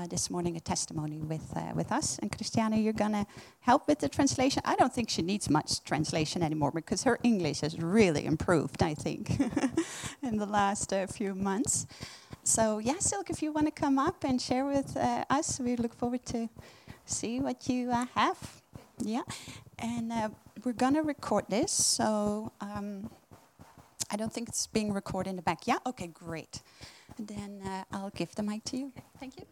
this morning a testimony with us. And Christiana, you're going to help with the translation. I don't think she needs much translation anymore because her English has really improved, I think, in the last few months. So, yeah, Silke, if you want to come up and share with us, we look forward to see what you have. Yeah, and we're going to record this, so I don't think it's being recorded in the back. Yeah, okay, great. And then I'll give the mic to you. Thank you.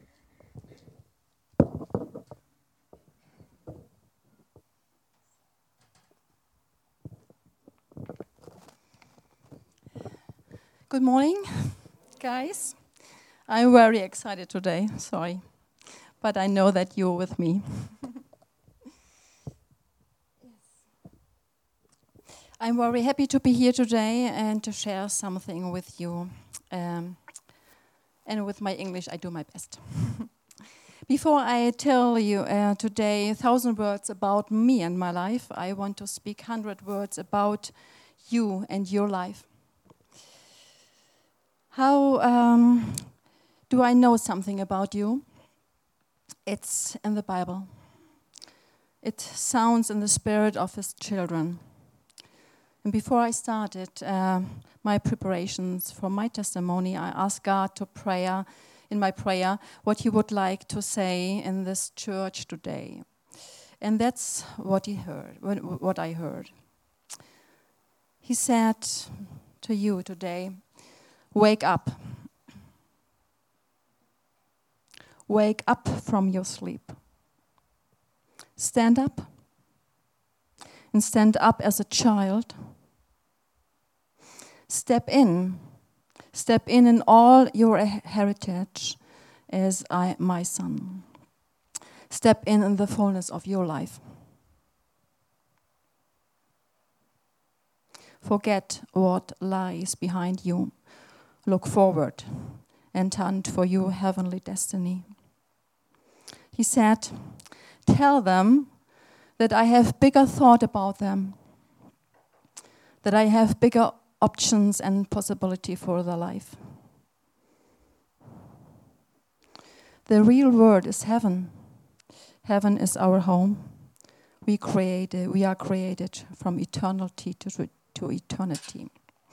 Good morning, guys. I'm very excited today, sorry. But I know that you're with me. I'm very happy to be here today and to share something with you. And with my English, I do my best. Before I tell you today 1,000 words about me and my life, I want to speak 100 words about you and your life. How do I know something about you? It's in the Bible. It sounds in the spirit of His children. And before I started my preparations for my testimony, I asked God to prayer, in my prayer, what He would like to say in this church today. And that's what He heard, what I heard. He said to you today, wake up. Wake up from your sleep. Stand up. And stand up as a child. Step in all your heritage as my son. Step in the fullness of your life. Forget what lies behind you. Look forward and hunt for your heavenly destiny. He said, tell them that I have bigger thought about them, that I have bigger options and possibility for their life. The real word is heaven. Heaven is our home. We are created from eternity to eternity.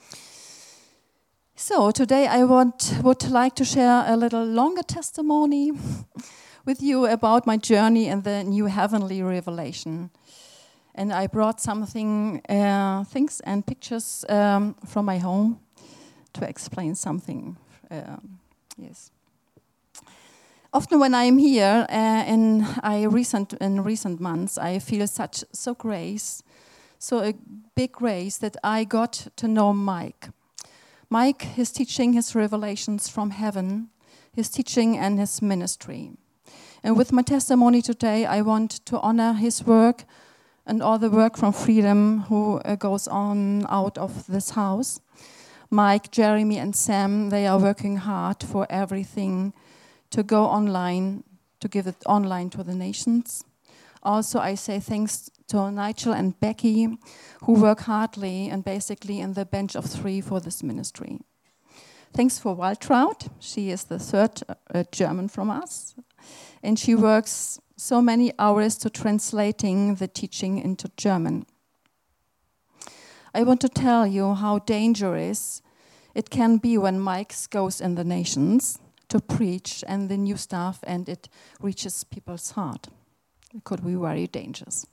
So today I would like to share a little longer testimony with you about my journey in the new heavenly revelation. And I brought things and pictures from my home to explain something. Yes. Often when I am here in recent months, I feel so a big grace that I got to know Mike. Mike is teaching his revelations from heaven, his teaching and his ministry. And with my testimony today, I want to honor his work and all the work from Freedom who goes on out of this house. Mike, Jeremy, and Sam, they are working hard for everything to go online, to give it online to the nations. Also, I say thanks to Nigel and Becky, who work hardly and basically in the bench of 3 for this ministry. Thanks for Waltraud. She is the third German from us. And she works so many hours to translating the teaching into German. I want to tell you how dangerous it can be when Mike goes in the nations to preach and the new stuff and it reaches people's heart. It could be very dangerous.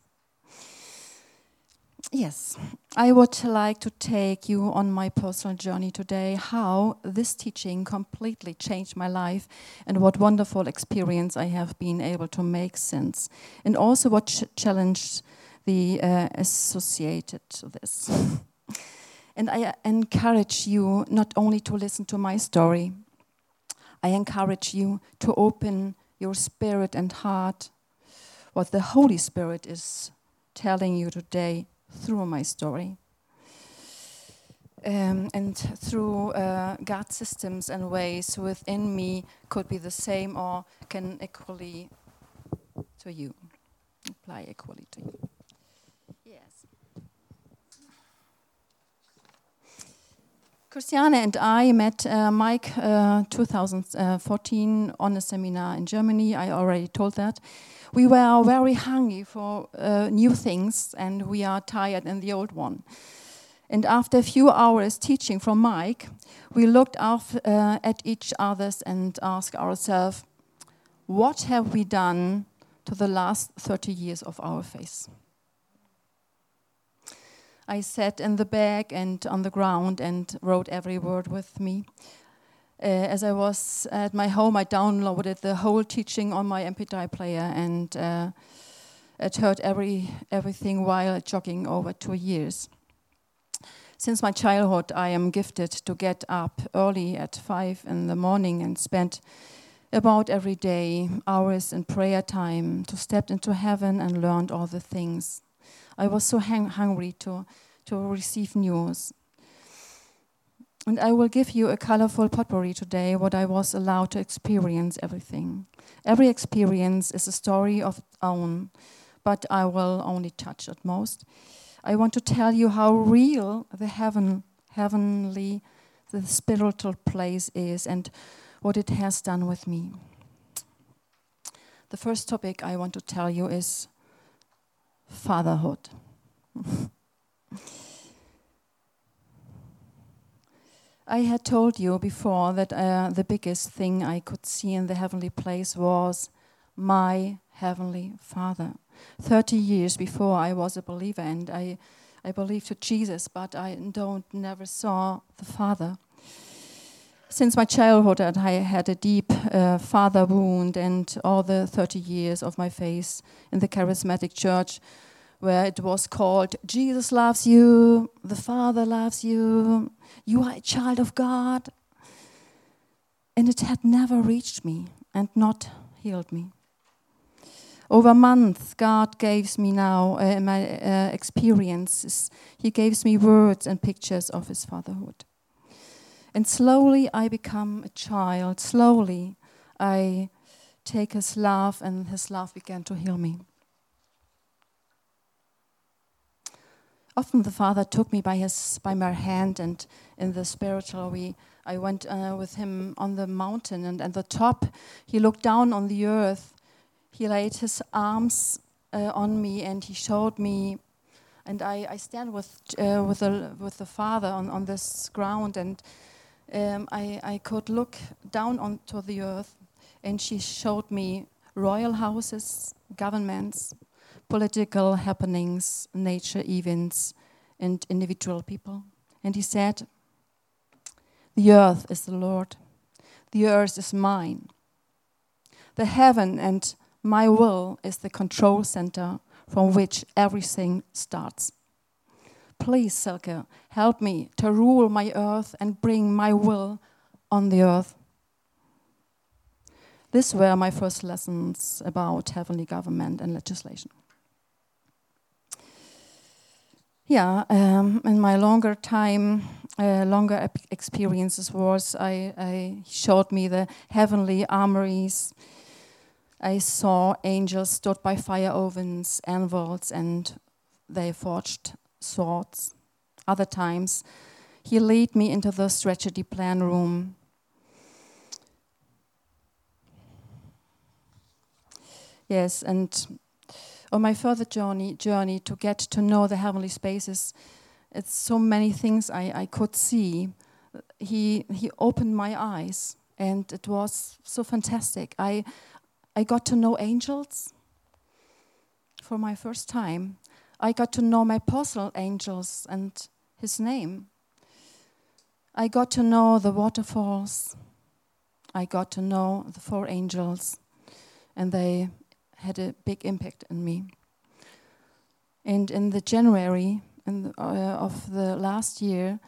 Yes, I would like to take you on my personal journey today, how this teaching completely changed my life and what wonderful experience I have been able to make since, and also what challenged the associated to this. And I encourage you not only to listen to my story, I encourage you to open your spirit and heart, what the Holy Spirit is telling you today through my story. And through God's systems and ways within me could be the same or can equally to you, apply equally to you. Yes. Christiane and I met Mike 2014 on a seminar in Germany. I already told that. We were very hungry for new things, and we are tired in the old one. And after a few hours teaching from Mike, we looked at each other and asked ourselves, what have we done to the last 30 years of our faith? I sat in the back and on the ground and wrote every word with me. As I was at my home, I downloaded the whole teaching on my MP3 player and I heard everything while jogging over 2 years. Since my childhood, I am gifted to get up early at 5 in the morning and spend about every day hours in prayer time to step into heaven and learned all the things. I was so hungry to receive news. And I will give you a colorful potpourri today, what I was allowed to experience everything. Every experience is a story of its own, but I will only touch at most. I want to tell you how real the heavenly, the spiritual place is and what it has done with me. The first topic I want to tell you is fatherhood. I had told you before that the biggest thing I could see in the heavenly place was my heavenly Father. 30 years before I was a believer, and I believed to Jesus, but I never saw the Father. Since my childhood, I had a deep father wound, and all the 30 years of my faith in the charismatic church, where it was called, Jesus loves you, the Father loves you, you are a child of God. And it had never reached me and not healed me. Over months, God gives me now my experiences. He gives me words and pictures of his fatherhood. And slowly I become a child. Slowly I take his love, and his love began to heal me. Often the Father took me by my hand, and in the spiritual I went with him on the mountain, and at the top he looked down on the earth. He laid his arms on me, and he showed me, and I stand with the Father on this ground, and I could look down onto the earth, and she showed me royal houses, governments, political happenings, nature events, and individual people. And he said, the earth is the Lord. The earth is mine. The heaven and my will is the control center from which everything starts. Please, Silke, help me to rule my earth and bring my will on the earth. These were my first lessons about heavenly government and legislation. Yeah, in my longer experiences was I showed me the heavenly armories. I saw angels stood by fire ovens, anvils, and they forged swords. Other times, he led me into the strategy plan room. Yes, and on my further journey to get to know the heavenly spaces, it's so many things I could see. He opened my eyes, and it was so fantastic. I got to know angels for my first time. I got to know my personal angels and his name. I got to know the waterfalls. I got to know the 4 angels, and they had a big impact on me. And in the January of the last year,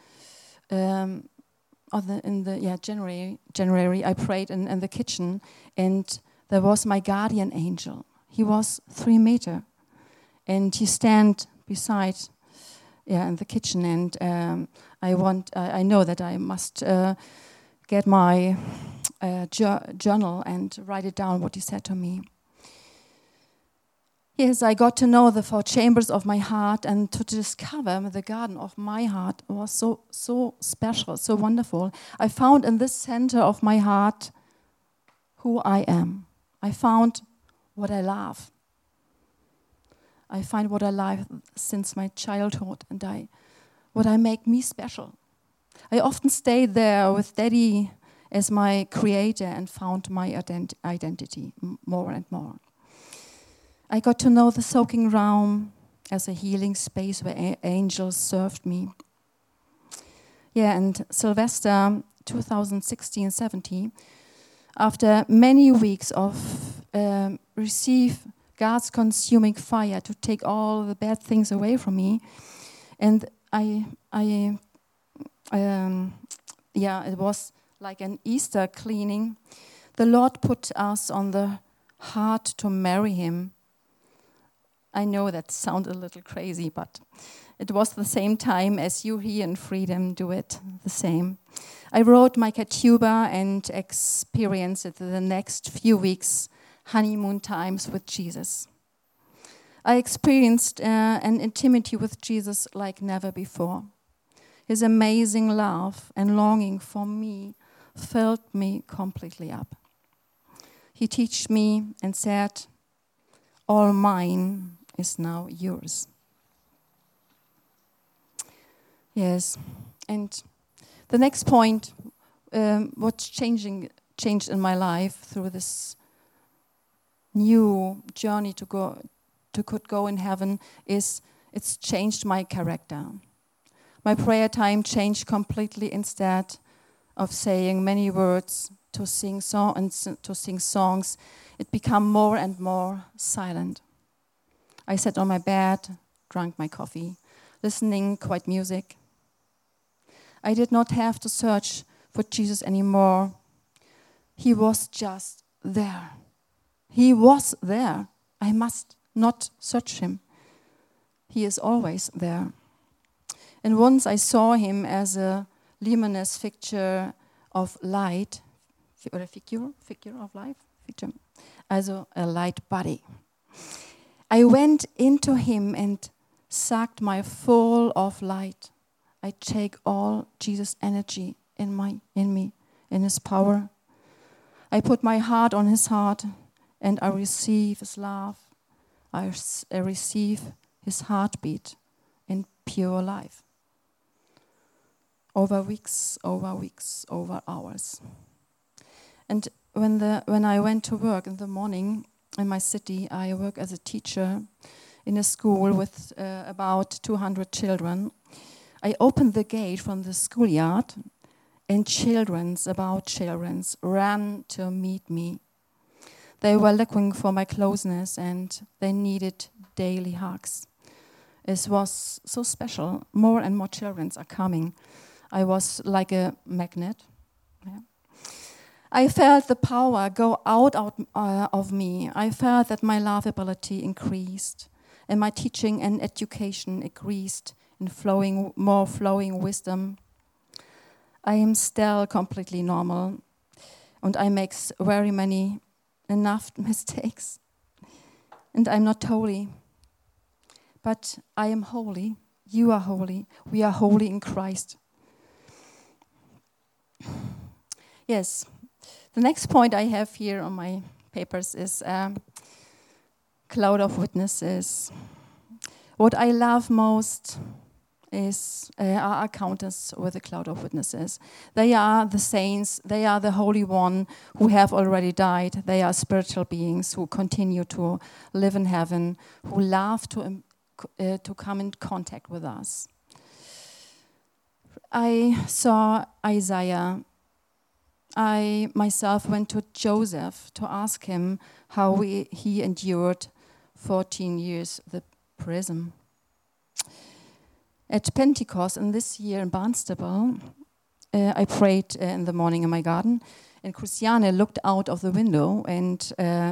January, I prayed in the kitchen, and there was my guardian angel. He was 3 meters, and he stand beside, in the kitchen. And I know that I must get my journal and write it down what he said to me. Yes, I got to know the 4 chambers of my heart, and to discover the garden of my heart was so special, so wonderful. I found in this center of my heart who I am. I found what I love. I find what I love since my childhood, and what I make me special. I often stayed there with Daddy as my creator and found my identity more and more. I got to know the soaking room as a healing space where angels served me. Yeah, and Sylvester 2016-17, after many weeks of receive God's consuming fire to take all the bad things away from me, and it was like an Easter cleaning. The Lord put us on the heart to marry Him. I know that sounds a little crazy, but it was the same time as you here in Freedom do it the same. I wrote my Katuba and experienced the next few weeks honeymoon times with Jesus. I experienced an intimacy with Jesus like never before. His amazing love and longing for me filled me completely up. He taught me and said, "All mine is now yours." Yes, and the next point, what's changed in my life through this new journey to could go in heaven is it's changed my character. My prayer time changed completely. Instead of saying many words to sing songs, it became more and more silent. I sat on my bed, drank my coffee, listening quiet music. I did not have to search for Jesus anymore. He was just there. He was there. I must not search him. He is always there. And once I saw him as a luminous figure of light, or a figure of life, as a light body. I went into him and sucked my full of light. I take all Jesus' energy in me, in his power. I put my heart on his heart, and I receive his love. I receive his heartbeat in pure life. Over weeks, over hours. And when I went to work in the morning in my city, I work as a teacher in a school with about 200 children. I opened the gate from the schoolyard, and children ran to meet me. They were looking for my closeness, and they needed daily hugs. It was so special. More and more children are coming. I was like a magnet. Yeah. I felt the power go out of me. I felt that my lovability increased, and my teaching and education increased in flowing wisdom. I am still completely normal, and I make enough mistakes, and I'm not holy. But I am holy. You are holy. We are holy in Christ. Yes. The next point I have here on my papers is cloud of witnesses. What I love most is our encounters with a cloud of witnesses. They are the saints. They are the Holy One who have already died. They are spiritual beings who continue to live in heaven, who love to come in contact with us. I saw Isaiah. I myself went to Joseph to ask him how he endured 14 years the prison. At Pentecost, and this year in Barnstable, I prayed in the morning in my garden, and Christiane looked out of the window, and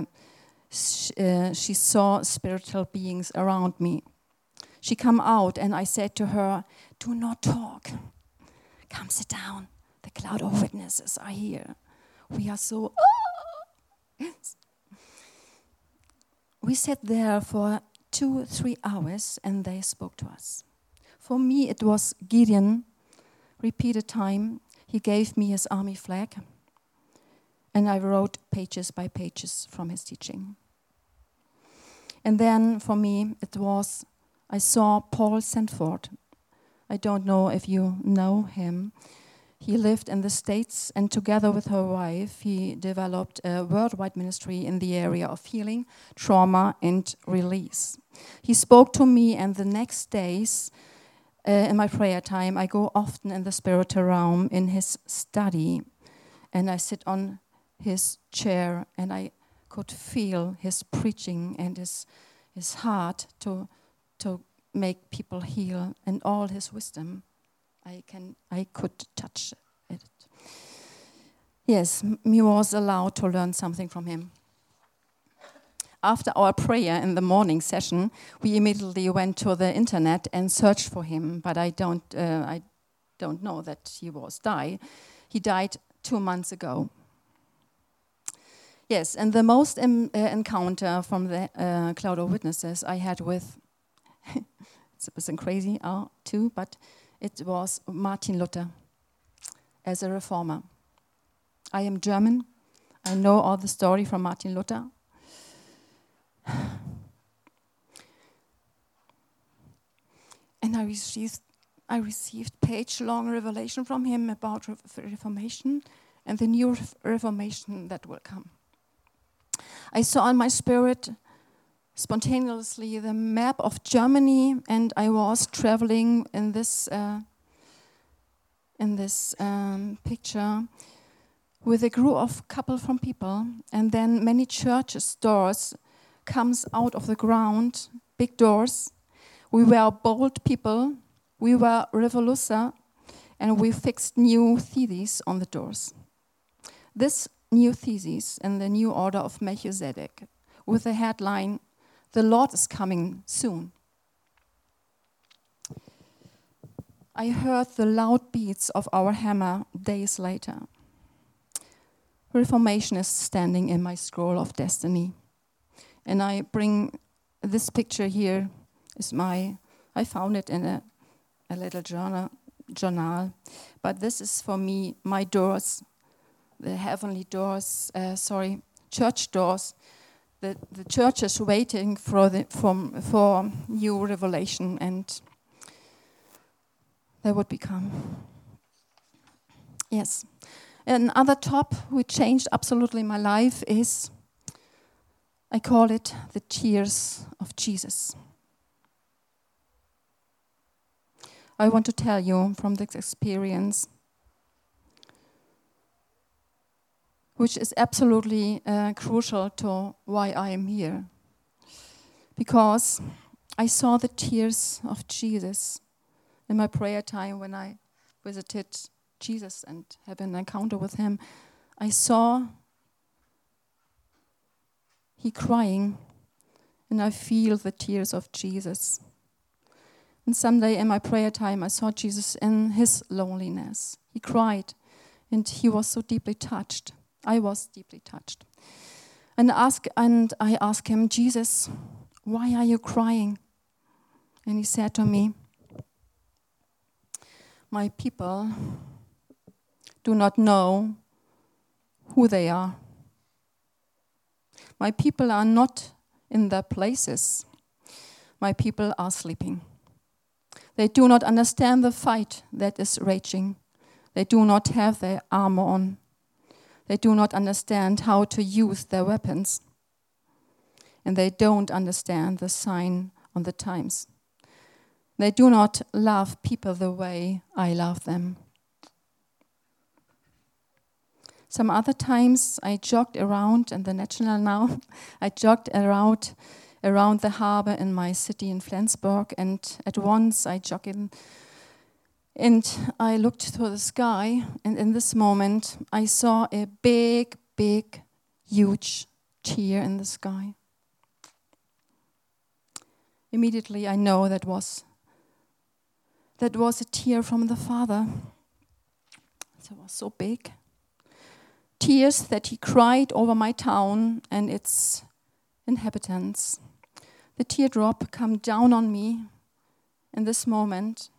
she saw spiritual beings around me. She came out, and I said to her, "Do not talk. Come sit down. The cloud of witnesses are here. We We sat there for 2-3 hours and they spoke to us. For me, it was Gideon, repeated time. He gave me his army flag and I wrote pages by pages from his teaching. And then for me, I saw Paul Sandford. I don't know if you know him. He lived in the States, and together with her wife, he developed a worldwide ministry in the area of healing, trauma, and release. He spoke to me, and the next days, in my prayer time, I go often in the spiritual realm in his study, and I sit on his chair, and I could feel his preaching and his heart to make people heal, and all his wisdom. I could touch it. Yes, me was allowed to learn something from him. After our prayer in the morning session, we immediately went to the internet and searched for him. But I don't know that he died. He died 2 months ago. Yes, and the most encounter from the cloud of witnesses I had with, it's a bit crazy too, but it was Martin Luther as a reformer. I am German. I know all the story from Martin Luther. And I received page-long revelation from him about Reformation and the new Reformation that will come. I saw in my spirit spontaneously the map of Germany, and I was traveling in this picture with a group of couple from people, and then many churches' doors comes out of the ground, big doors. We were bold people, we were revolutionary, and we fixed new theses on the doors. This new thesis in the new order of Melchizedek, with the headline, "The Lord is coming soon." I heard the loud beats of our hammer days later. Reformation is standing in my scroll of destiny. And I bring this picture here, I found it in a little journal. But this is for me, my doors, the heavenly doors, church doors. The church is waiting for new revelation, and they would become. Yes. Another top which changed absolutely my life is, I call it the tears of Jesus. I want to tell you from this experience, which is absolutely crucial to why I am here. Because I saw the tears of Jesus in my prayer time when I visited Jesus and had an encounter with him. I saw he crying, and I feel the tears of Jesus. And someday in my prayer time, I saw Jesus in his loneliness. He cried, and he was so deeply touched. I was deeply touched. And I asked him, "Jesus, why are you crying?" And he said to me, "My people do not know who they are. My people are not in their places. My people are sleeping. They do not understand the fight that is raging. They do not have their armor on. They do not understand how to use their weapons. And they don't understand the sign on the times. They do not love people the way I love them." Some other times I jogged around in the National now. I jogged around the harbor in my city in Flensburg, and at once I jogged in, and I looked to the sky, and in this moment I saw a big, huge tear in the sky. Immediately I know that was a tear from the Father. It was so big. Tears that he cried over my town and its inhabitants. the teardrop come down on me in this moment.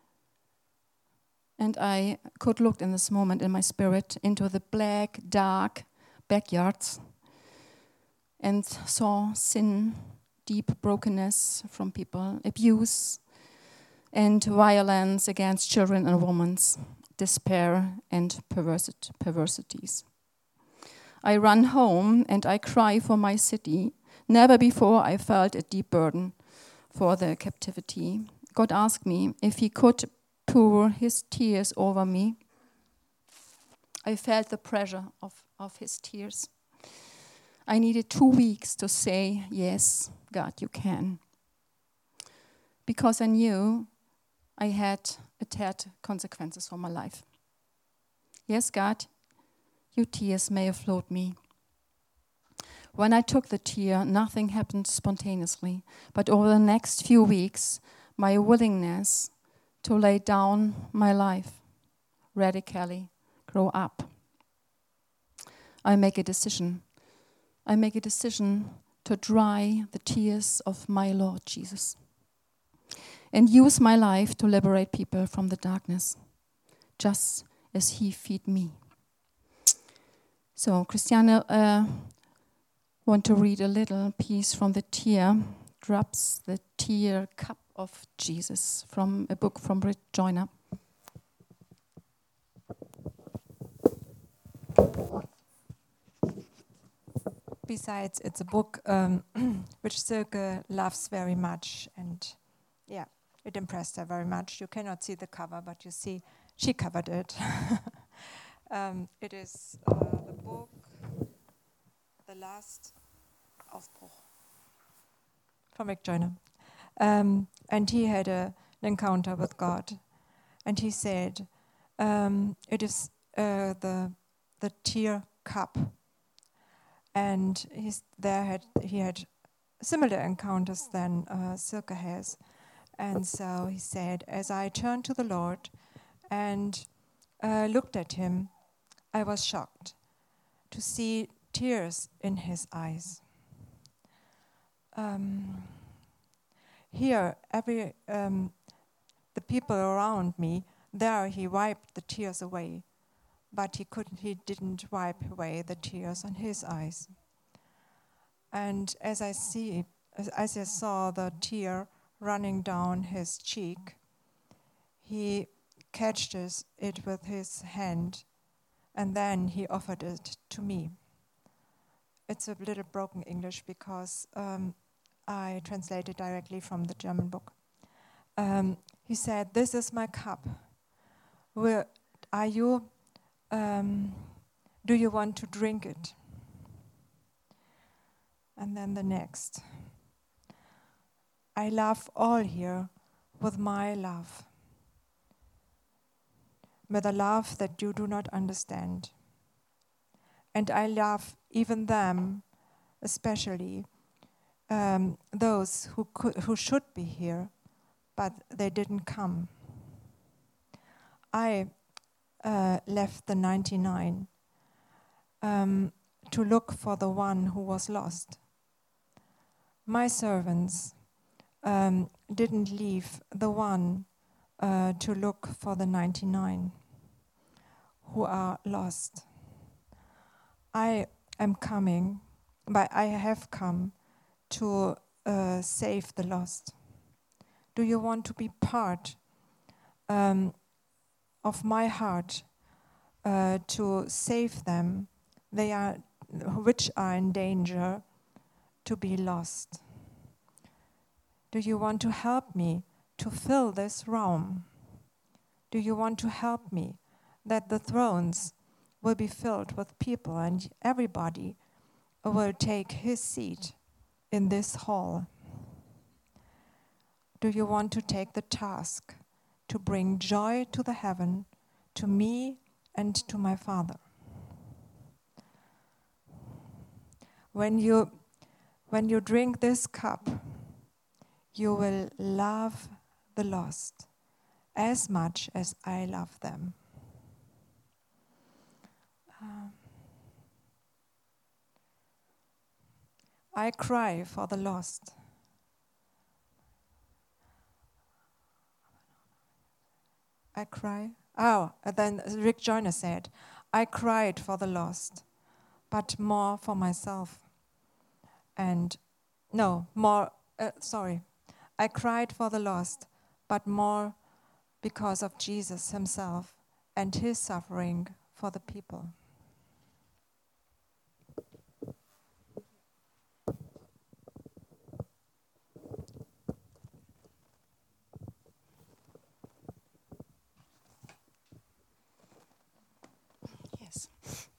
And I could look in this moment in my spirit into the black, dark backyards and saw sin, deep brokenness from people, abuse and violence against children and women, despair and perversities. I run home and I cry for my city. Never before I felt a deep burden for the captivity. God asked me if he could pour his tears over me. I felt the pressure of his tears. I needed 2 weeks to say, yes, God, you can. Because I knew it had consequences for my life. Yes, God, your tears may have flowed me. When I took the tear, nothing happened spontaneously. But over the next few weeks, my willingness to lay down my life radically grow up. I make a decision. I make a decision to dry the tears of my Lord Jesus and use my life to liberate people from the darkness, just as he fed me. So, Christiane want to read a little piece from the tear drops, the tear cup of Jesus, from a book from Britt Joyner. Besides, it's a book which Silke loves very much, and yeah, it impressed her very much. You cannot see the cover, but you see she covered it. It is the book, The Last Aufbruch, from Rick Joyner. And he had an encounter with God, and he said, it is the tear cup. And he had similar encounters than Silke has. And so he said, as I turned to the Lord and looked at him, I was shocked to see tears in his eyes. Here, the people around me, there he wiped the tears away. But he didn't wipe away the tears on his eyes. And as I saw the tear running down his cheek, he catches it with his hand, and then he offered it to me. It's a little broken English because I translated directly from the German book. He said, "This is my cup. Do you want to drink it?" And then the next. I love all here with my love, with a love that you do not understand. And I love even them, especially those who should be here, but they didn't come. I left the 99 to look for the one who was lost. My servants didn't leave the one to look for the 99 who are lost. I am coming, but I have come to save the lost. Do you want to be part of my heart to save them, which are in danger to be lost? Do you want to help me to fill this room? Do you want to help me that the thrones will be filled with people and everybody will take his seat in this hall? Do you want to take the task to bring joy to the heaven, to me and to my Father? When you drink this cup, you will love the lost as much as I love them. I cry for the lost I cry. Oh, and then Rick Joyner said, I cried for the lost, but more for myself. And I cried for the lost, but more because of Jesus himself and his suffering for the people. Yes.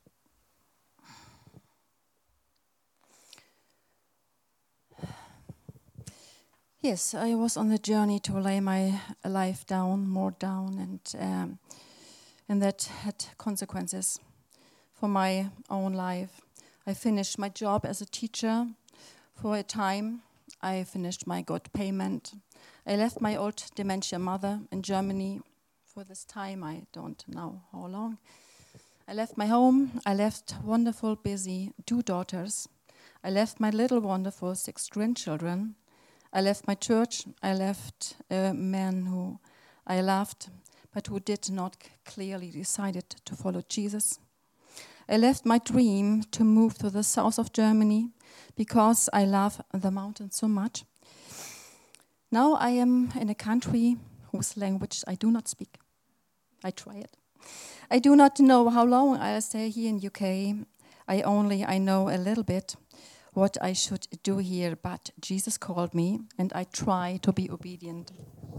Yes, I was on the journey to lay my life down, more down, and that had consequences for my own life. I finished my job as a teacher for a time. I finished my good payment. I left my old dementia mother in Germany for this time. I don't know how long. I left my home. I left wonderful, busy 2 daughters. I left my little, wonderful 6 grandchildren. I left my church. I left a man who I loved, but who did not clearly decided to follow Jesus. I left my dream to move to the south of Germany because I love the mountains so much. Now I am in a country whose language I do not speak. I try it. I do not know how long I'll stay here in UK. I know a little bit what I should do here, but Jesus called me and I try to be obedient.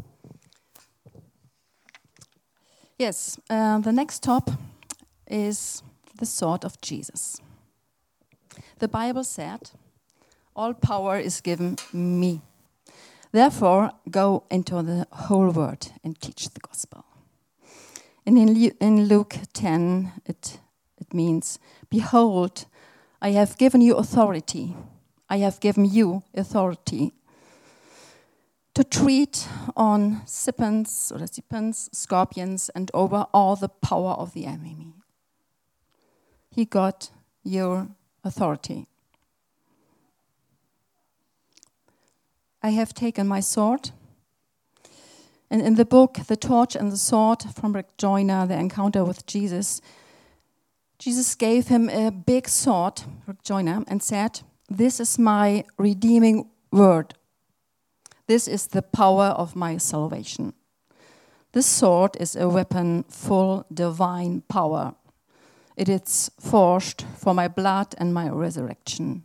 Yes, the next top is the sword of Jesus. The Bible said, all power is given me. Therefore, go into the whole world and teach the gospel. And in Luke 10, it means, behold, I have given you authority. I have given you authority to treat on serpents, scorpions, and over all the power of the enemy. He got your authority. I have taken my sword. And in the book, The Torch and the Sword, from Rick Joyner, The Encounter with Jesus, Jesus gave him a big sword, Rick Joyner, and said, this is my redeeming word. This is the power of my salvation. This sword is a weapon full divine power. It is forged for my blood and my resurrection.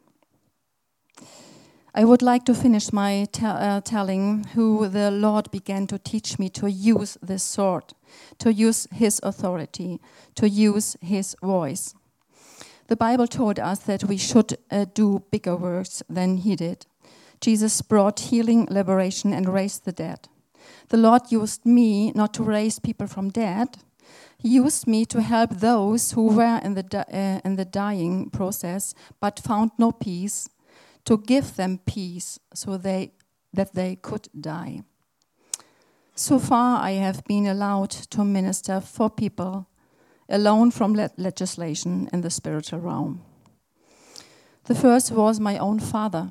I would like to finish my telling who the Lord began to teach me to use this sword, to use his authority, to use his voice. The Bible told us that we should do bigger works than he did. Jesus brought healing, liberation, and raised the dead. The Lord used me not to raise people from dead. He used me to help those who were in the dying process but found no peace, to give them peace so that they could die. So far, I have been allowed to minister for people alone from legislation in the spiritual realm. The first was my own father.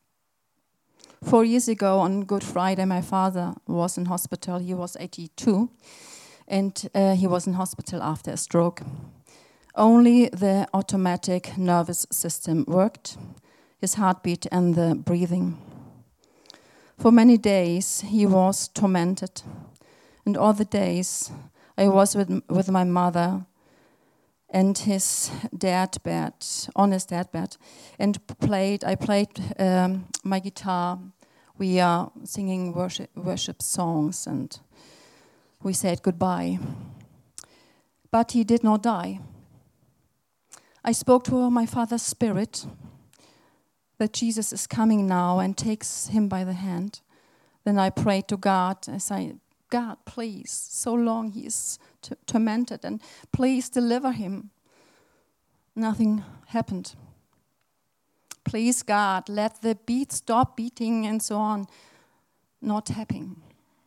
4 years ago, on Good Friday, my father was in hospital. He was 82, and he was in hospital after a stroke. Only the automatic nervous system worked, his heartbeat and the breathing. For many days, he was tormented. And all the days, I was with my mother and his deathbed, on his deathbed, and I played my guitar. We are singing worship songs, and we said goodbye. But he did not die. I spoke to my father's spirit that Jesus is coming now and takes him by the hand. Then I prayed to God. I said, God, please, so long he is tormented, and please deliver him. Nothing happened. Please, God, let the beat stop beating and so on. Not happened.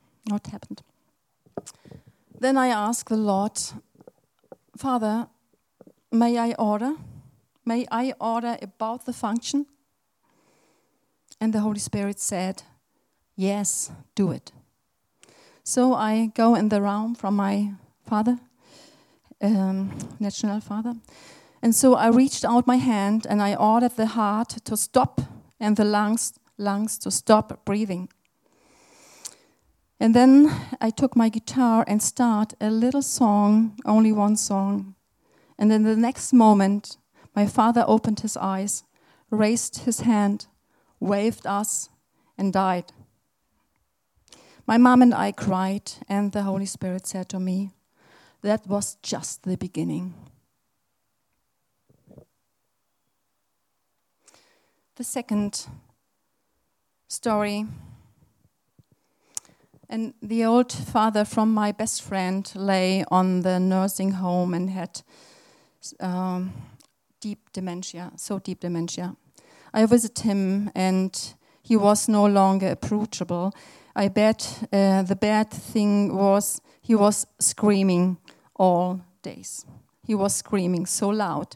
Then I asked the Lord, Father, may I order? May I order about the function? And the Holy Spirit said, yes, do it. So I go in the room from my father, national father. And so I reached out my hand and I ordered the heart to stop and the lungs to stop breathing. And then I took my guitar and start a little song, only one song. And in the next moment, my father opened his eyes, raised his hand, waved us, and died. My mom and I cried, and the Holy Spirit said to me, that was just the beginning. The second story. And the old father from my best friend lay on the nursing home and had deep dementia. I visited him and he was no longer approachable. I bet the bad thing was he was screaming all days. He was screaming so loud.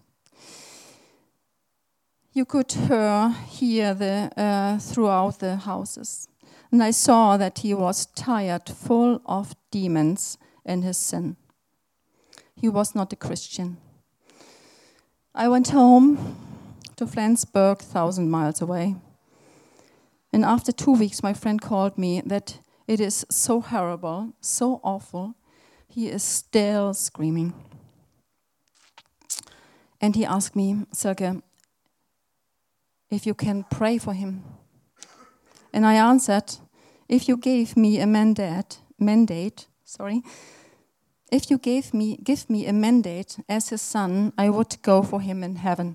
You could hear throughout the houses. And I saw that he was tired, full of demons and his sin. He was not a Christian. I went home to Flensburg, 1,000 miles away. And after 2 weeks, my friend called me that it is so horrible, so awful. He is still screaming. And he asked me, Silke, if you can pray for him. And I answered, if you gave me a if you give me a mandate as his son, I would go for him in heaven.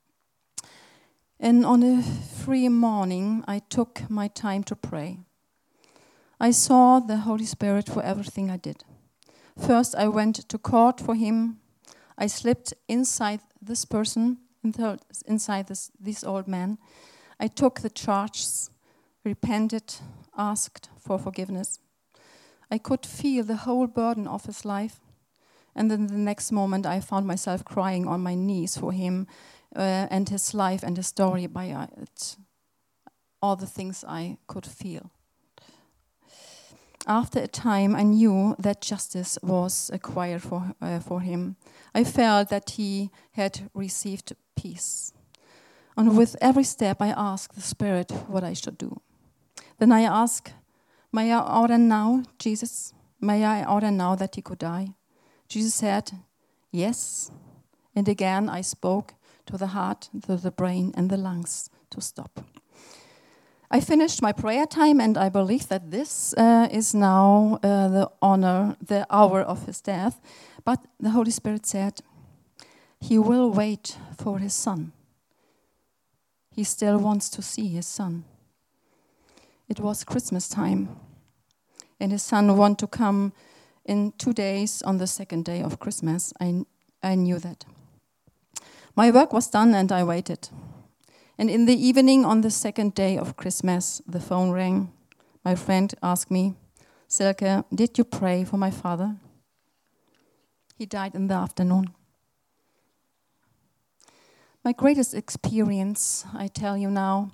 And on a free morning, I took my time to pray. I saw the Holy Spirit for everything I did. First, I went to court for him. I slipped inside this person, inside this old man. I took the charges, repented, asked for forgiveness. I could feel the whole burden of his life. And then the next moment, I found myself crying on my knees for him and his life and his story by all the things I could feel. After a time, I knew that justice was acquired for him. I felt that he had received peace. And with every step, I asked the Spirit what I should do. Then I asked, may I order now, Jesus? May I order now that he could die? Jesus said, yes. And again I spoke to the heart, to the brain, and the lungs to stop. I finished my prayer time, and I believe that this is now the hour of his death. But the Holy Spirit said, he will wait for his son. He still wants to see his son. It was Christmas time, and his son wanted to come in 2 days on the second day of Christmas. I knew that. My work was done, and I waited. And in the evening on the second day of Christmas, the phone rang. My friend asked me, Silke, did you pray for my father? He died in the afternoon. My greatest experience, I tell you now,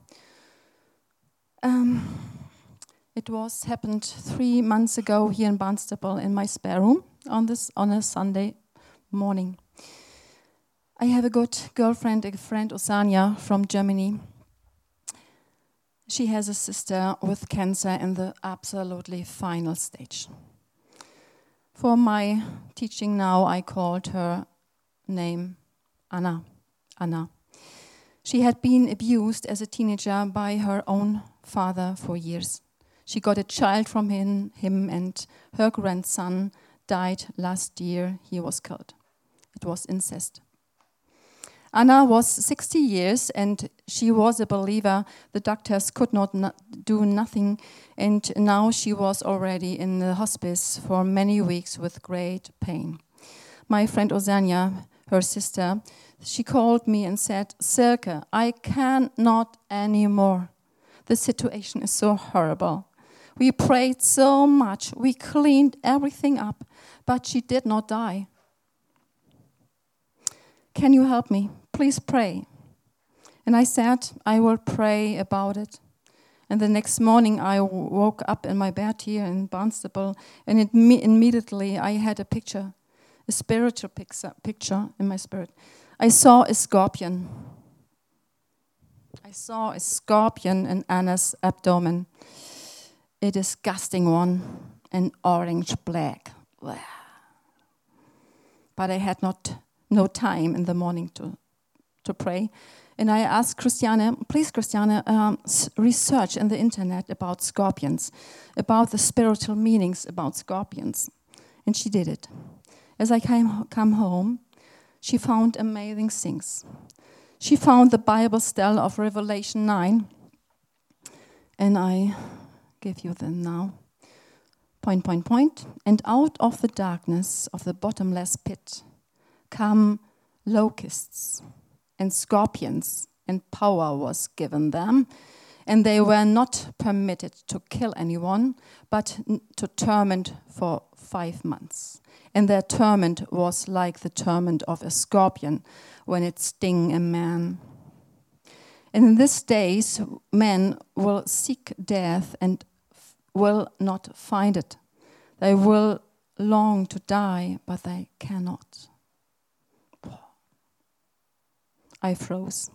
it happened 3 months ago here in Barnstaple in my spare room on a Sunday morning. I have a good girlfriend, a friend, Osania, from Germany. She has a sister with cancer in the absolutely final stage. For my teaching now, I called her name Anna. Anna. She had been abused as a teenager by her own father for years. She got a child from him and her grandson died last year. He was killed. It was incest. Anna was 60 years and she was a believer. The doctors could not do nothing, and now she was already in the hospice for many weeks with great pain. My friend Osania, her sister, she called me and said, Silke, I cannot anymore. The situation is so horrible. We prayed so much, we cleaned everything up, but she did not die. Can you help me? Please pray. And I said, I will pray about it. And the next morning I woke up in my bed here in Barnstable, and immediately I had a picture, a spiritual picture in my spirit. I saw a scorpion. I saw a scorpion in Anna's abdomen. A disgusting one, an orange black. But I had no time in the morning to pray. And I asked Christiane, please, Christiane, research in the internet about scorpions, about the spiritual meanings about scorpions. And she did it. As I come home, she found amazing things. She found the Bible stele of Revelation 9. And I give you them now. ... And out of the darkness of the bottomless pit come locusts and scorpions, and power was given them, and they were not permitted to kill anyone, but to torment for 5 months. And their torment was like the torment of a scorpion when it stings a man. And in these days, men will seek death and will not find it. They will long to die, but they cannot. I froze.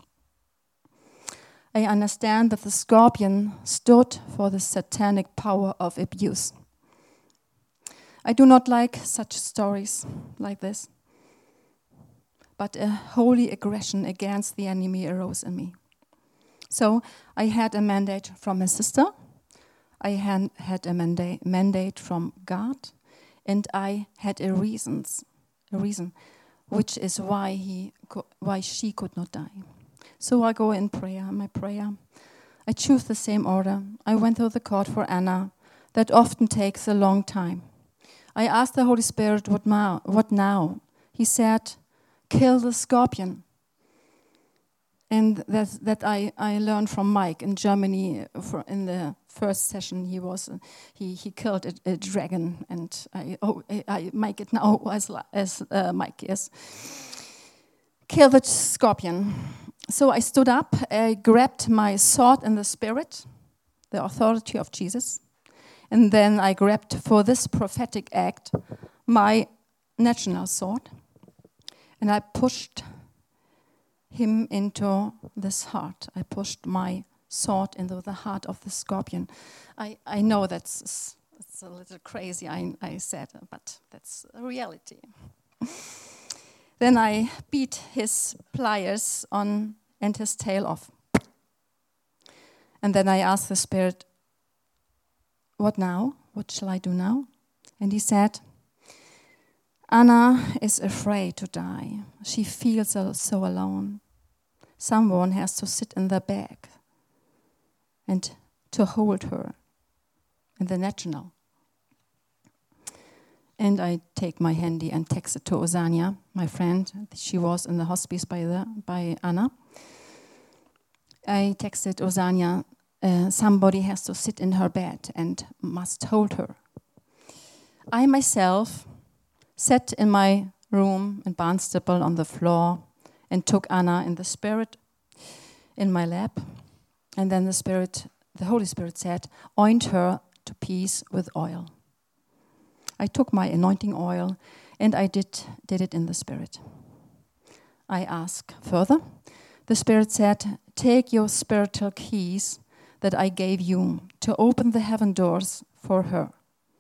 I understand that the scorpion stood for the satanic power of abuse. I do not like such stories like this, but a holy aggression against the enemy arose in me. So I had a mandate from my sister. I had a mandate from God, and I had a reason, which is why she could not die. So I go in prayer, my prayer. I choose the same order. I went to the court for Anna. That often takes a long time. I asked the Holy Spirit, what now? He said, kill the scorpion. And that I learned from Mike in Germany. In the first session, he killed a dragon, and I make it now as Mike. Yes, kill the scorpion. So I stood up. I grabbed my sword in the spirit, the authority of Jesus, and then I grabbed for this prophetic act my national sword, and I pushed him into this heart. I pushed my sword into the heart of the scorpion. I know it's a little crazy, I said, but that's a reality. Then I beat his pliers on and his tail off. And then I asked the Spirit, what now? What shall I do now? And he said, Anna is afraid to die. She feels so alone. Someone has to sit in the back and to hold her in the national. And I take my handy and text it to Osania, my friend. She was in the hospice by Anna. I texted Osania, somebody has to sit in her bed and must hold her. I myself sat in my room in Barnstable on the floor and took Anna in the spirit in my lap. And then the Holy Spirit said, anoint her to peace with oil. I took my anointing oil and I did it in the spirit. I asked further. The Spirit said, take your spiritual keys that I gave you to open the heaven doors for her.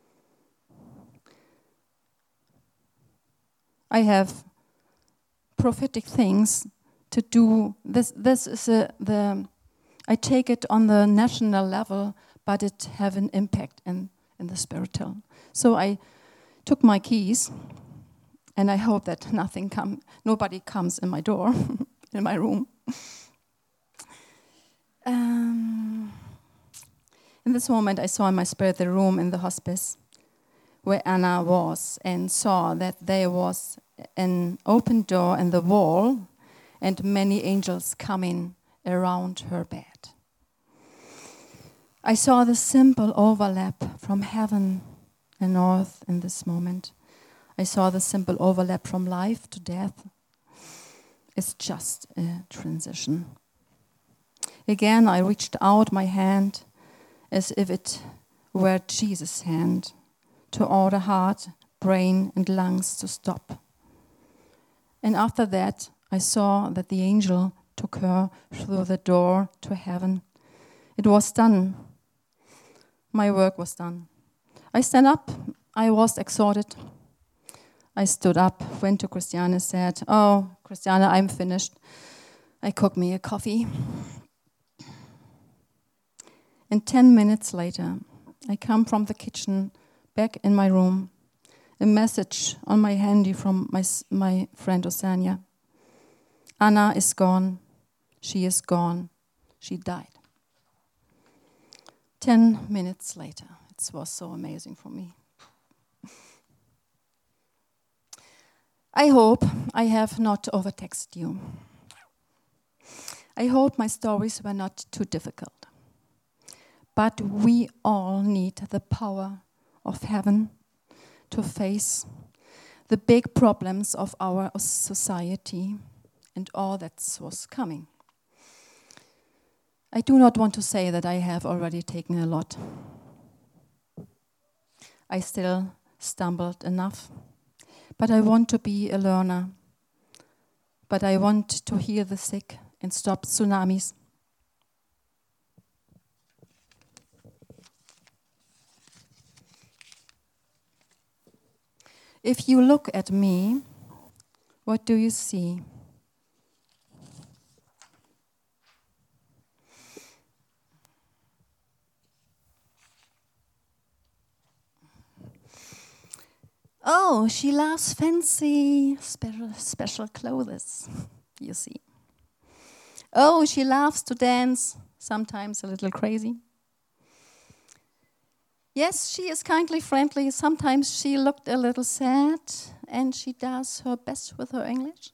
I have prophetic things to do. This is I take it on the national level, but it have an impact in the spiritual. So I took my keys, and I hope that nobody comes in my door, in my room. In this moment, I saw in my spirit the room in the hospice where Anna was, and saw that there was an open door in the wall and many angels coming around her bed. I saw the simple overlap from heaven and earth in this moment. I saw the simple overlap from life to death. It's just a transition. Again, I reached out my hand as if it were Jesus' hand, to order heart, brain, and lungs to stop. And after that, I saw that the angel took her through the door to heaven. It was done. My work was done. I stand up. I was exhorted. I stood up, went to Christiane, said, "Oh, Christiane, I'm finished." I cooked me a coffee. And 10 minutes later, I come from the kitchen back in my room. A message on my handy from my friend Osania. Anna is gone. She is gone. She died. 10 minutes later. It was so amazing for me. I hope I have not overtaxed you. I hope my stories were not too difficult. But we all need the power of heaven to face the big problems of our society and all that was coming. I do not want to say that I have already taken a lot. I still stumbled enough, but I want to be a learner. But I want to heal the sick and stop tsunamis. If you look at me, what do you see? Oh, she loves fancy, special clothes, you see. Oh, she loves to dance, sometimes a little crazy. Yes, she is kindly friendly. Sometimes she looked a little sad, and she does her best with her English.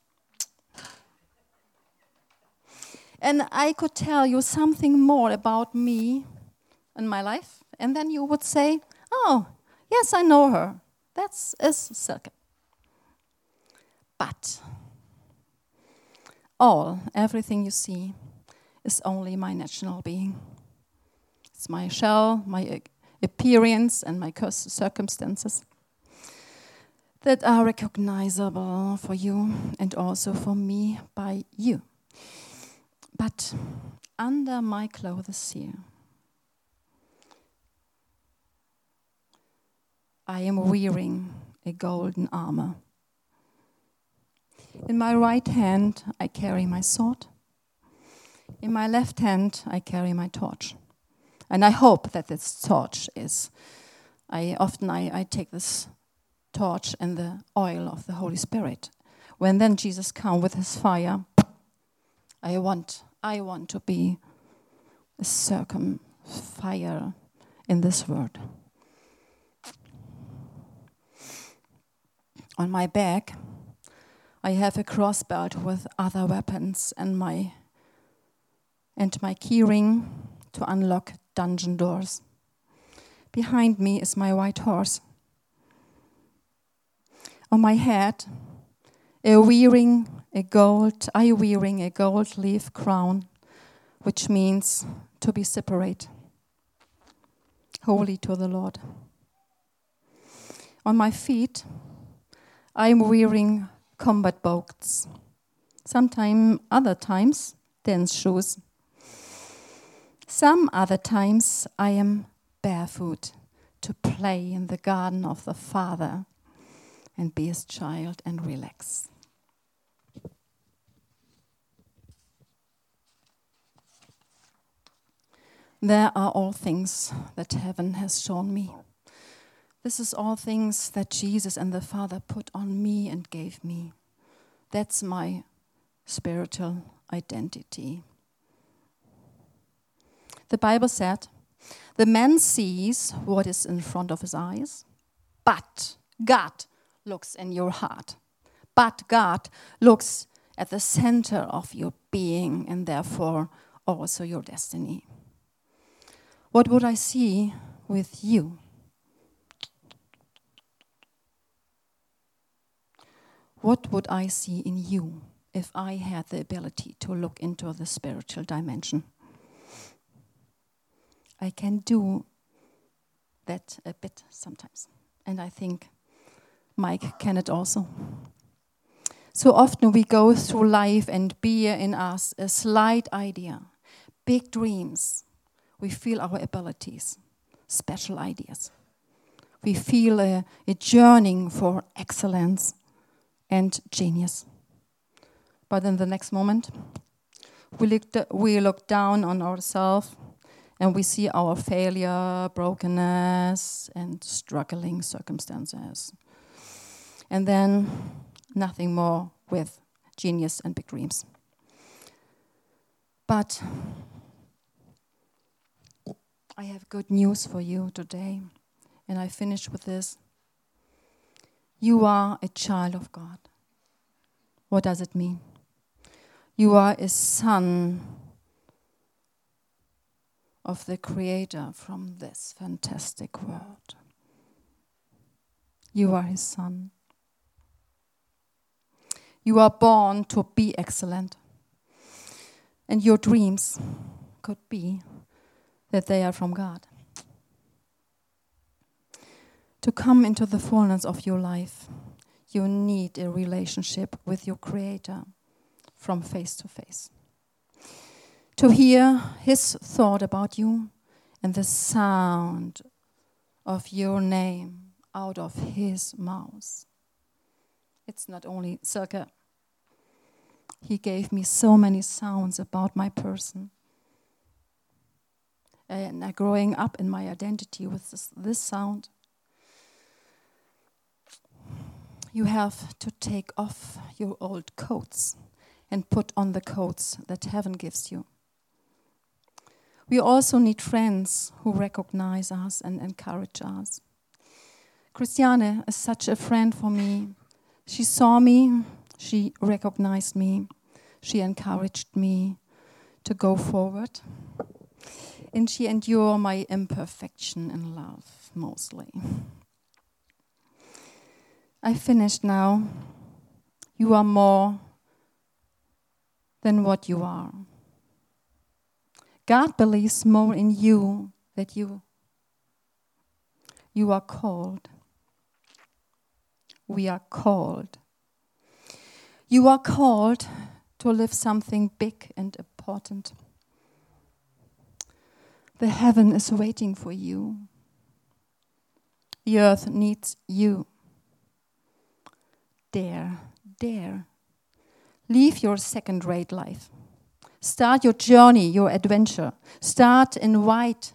And I could tell you something more about me and my life, and then you would say, "Oh, yes, I know her. That's Silke." But everything you see is only my natural being. It's my shell, my appearance, and my circumstances that are recognizable for you and also for me by you. But under my clothes here, I am wearing a golden armor. In my right hand, I carry my sword. In my left hand, I carry my torch. And I hope that this torch is, I take this torch and the oil of the Holy Spirit. When then Jesus comes with his fire, I want to be a fire in this world. On my back, I have a crossbelt with other weapons and my keyring to unlock dungeon doors. Behind me is my white horse. On my head, I wearing a gold leaf crown, which means to be separate, holy to the Lord. On my feet, I'm wearing combat boots. Other times, dance shoes. Some other times, I am barefoot to play in the garden of the Father and be his child and relax. There are all things that heaven has shown me. This is all things that Jesus and the Father put on me and gave me. That's my spiritual identity. The Bible said, the man sees what is in front of his eyes, but God looks in your heart. But God looks at the center of your being and therefore also your destiny. What would I see with you? What would I see in you if I had the ability to look into the spiritual dimension? I can do that a bit sometimes. And I think Mike can it also. So often we go through life and bear in us a slight idea, big dreams. We feel our abilities, special ideas. We feel a yearning for excellence and genius. But in the next moment, we look down on ourselves and we see our failure, brokenness, and struggling circumstances. And then nothing more with genius and big dreams. But I have good news for you today, and I finish with this. You are a child of God. What does it mean? You are a son of the Creator from this fantastic world. You are his son. You are born to be excellent. And your dreams could be that they are from God. To come into the fullness of your life, you need a relationship with your Creator from face to face. To hear his thought about you and the sound of your name out of his mouth. It's not only Silke. He gave me so many sounds about my person. And growing up in my identity with this sound, you have to take off your old coats and put on the coats that heaven gives you. We also need friends who recognize us and encourage us. Christiane is such a friend for me. She saw me, she recognized me, she encouraged me to go forward. And she endured my imperfection in love, mostly. I finished now. You are more than what you are. God believes more in you than you. You are called. We are called. You are called to live something big and important. The heaven is waiting for you. The earth needs you. Dare. Leave your second-rate life. Start your journey, your adventure. Start with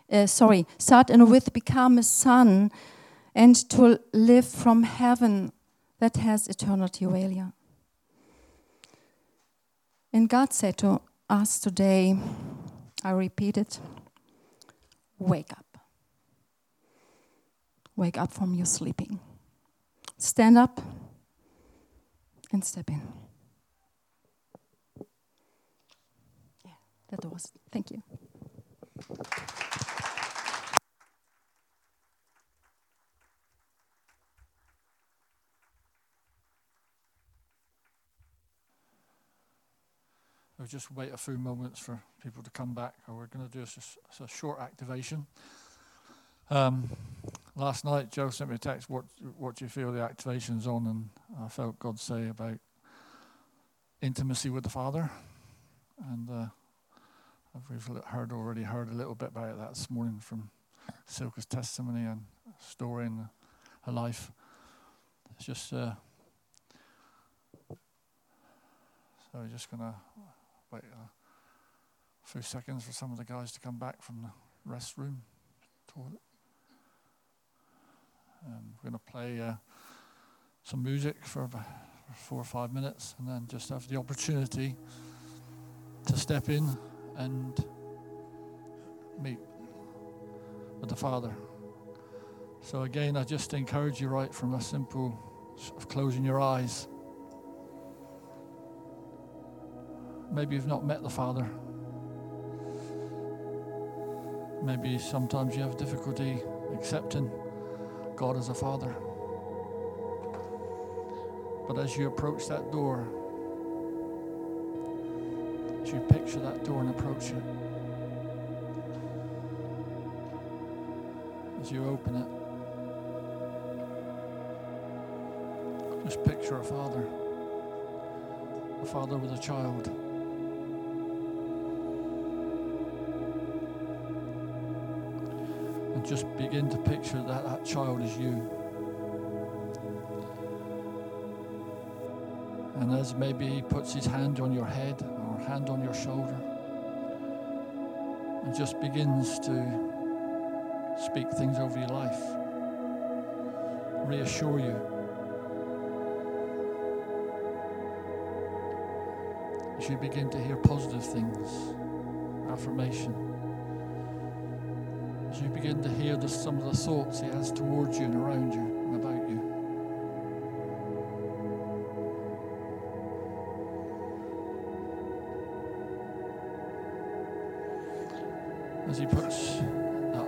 become a son and to live from heaven that has eternity value. And God said to us today, I repeat it, wake up. Wake up from your sleeping. Stand up and step in. Yeah, that was it. Thank you. We'll just wait a few moments for people to come back, or we're going to do a short activation. Last night, Joe sent me a text, what do you feel the activation's on? And I felt God say about intimacy with the Father. And we've already heard a little bit about that this morning from Silke's testimony and story and her life. It's just, so we're just going to wait a few seconds for some of the guys to come back from the restroom, toilet. We're going to play some music for about 4 or 5 minutes and then just have the opportunity to step in and meet with the Father. So again, I just encourage you right from a simple of closing your eyes. Maybe you've not met the Father. Maybe sometimes you have difficulty accepting God as a Father. But as you approach that door, as you picture that door and approach it, as you open it, just picture a father with a child. And just begin to picture that child is you. And as maybe he puts his hand on your head or hand on your shoulder and just begins to speak things over your life, reassure you. As you begin to hear positive things, affirmation. As you begin to hear some of the thoughts he has towards you and around you and about you. As he puts that,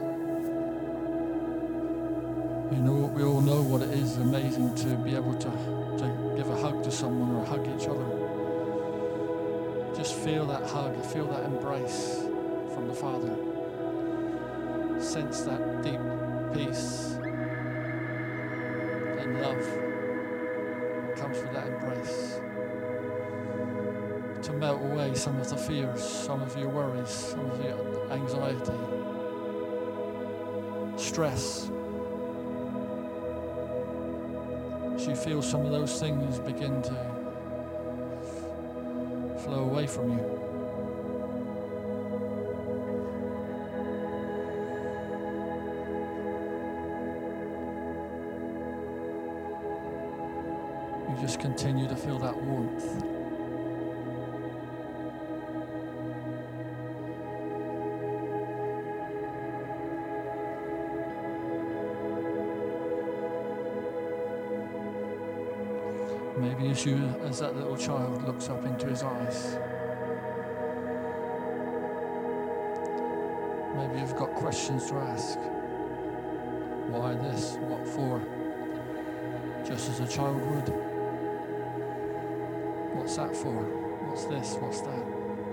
we all know what it is amazing to be able to give a hug to someone or hug each other. Just feel that hug, feel that embrace from the Father. Sense that deep peace and love that comes with that embrace. To melt away some of the fears, some of your worries, some of your anxiety, stress. As you feel some of those things begin to flow away from you. You just continue to feel that warmth. Maybe as that little child looks up into his eyes, maybe you've got questions to ask. Why this? What for? Just as a child would. What's that for? What's this? What's that?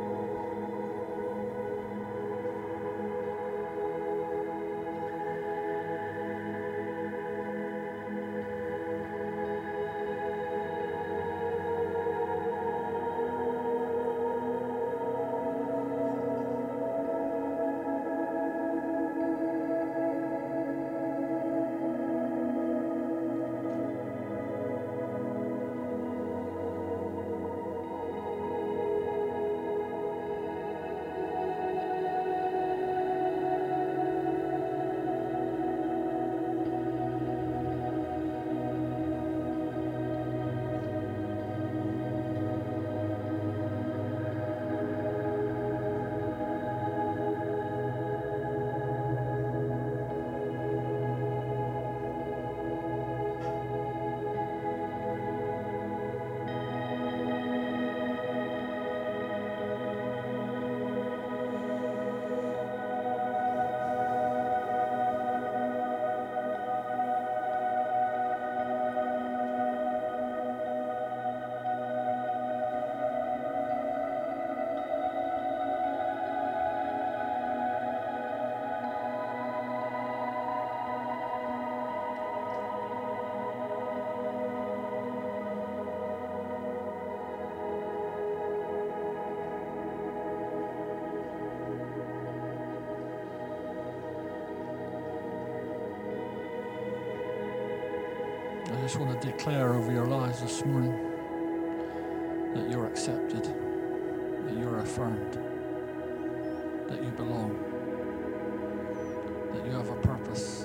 I just want to declare over your lives this morning that you're accepted, that you're affirmed, that you belong, that you have a purpose.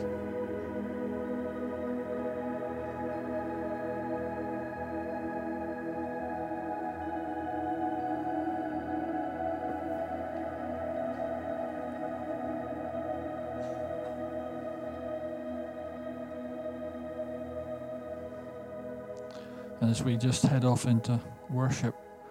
And as we just head off into worship,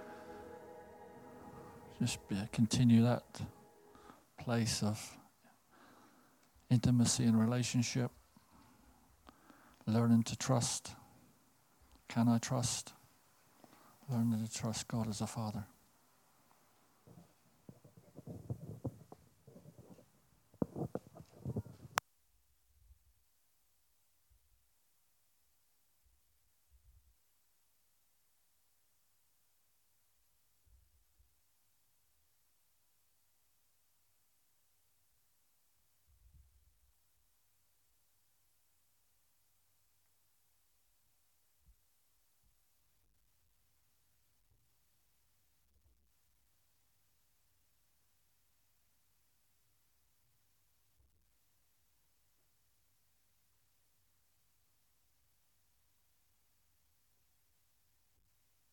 just continue that place of intimacy and relationship, learning to trust. Can I trust? Learning to trust God as a Father.